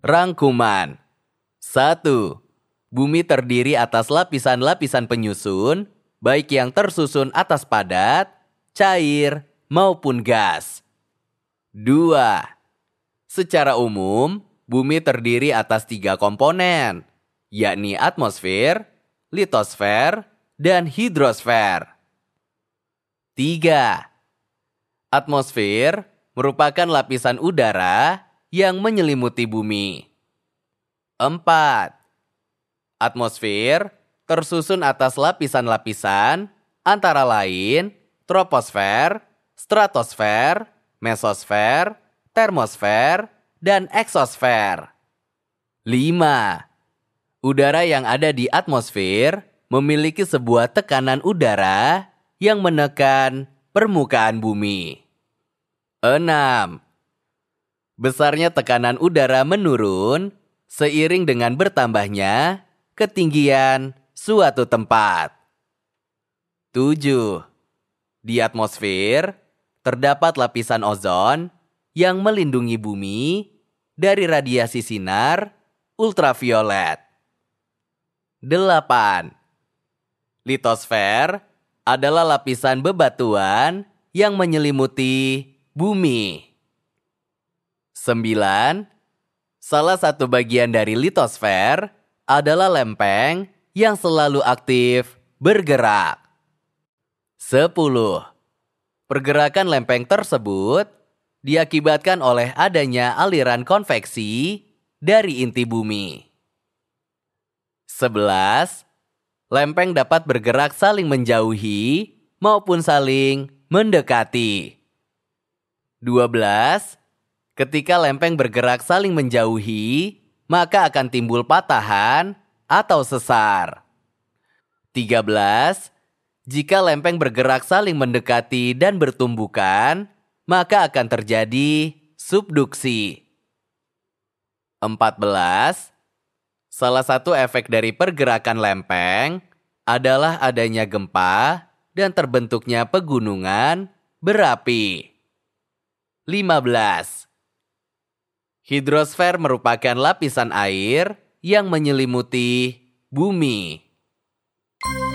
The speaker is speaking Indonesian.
Rangkuman. 1. Bumi terdiri atas lapisan-lapisan penyusun, baik yang tersusun atas padat, cair, maupun gas. 2. Secara umum, bumi terdiri atas 3 komponen, yakni atmosfer, litosfer, dan hidrosfer. 3. Atmosfer merupakan lapisan udara yang menyelimuti bumi. 4. Atmosfer tersusun atas lapisan-lapisan antara lain troposfer, stratosfer, mesosfer, termosfer, dan eksosfer. 5. Udara yang ada di atmosfer memiliki sebuah tekanan udara yang menekan permukaan bumi. 6. Besarnya tekanan udara menurun seiring dengan bertambahnya ketinggian suatu tempat. 7. Di atmosfer terdapat lapisan ozon yang melindungi bumi dari radiasi sinar ultraviolet. 8. Litosfer adalah lapisan bebatuan yang menyelimuti bumi. 9. Salah satu bagian dari litosfer adalah lempeng yang selalu aktif bergerak. 10. Pergerakan lempeng tersebut diakibatkan oleh adanya aliran konveksi dari inti bumi. 11. Lempeng dapat bergerak saling menjauhi maupun saling mendekati. 12. Ketika lempeng bergerak saling menjauhi, maka akan timbul patahan atau sesar. 13. Jika lempeng bergerak saling mendekati dan bertumbukan, maka akan terjadi subduksi. 14. Salah satu efek dari pergerakan lempeng adalah adanya gempa dan terbentuknya pegunungan berapi. 15. Hidrosfer merupakan lapisan air yang menyelimuti bumi.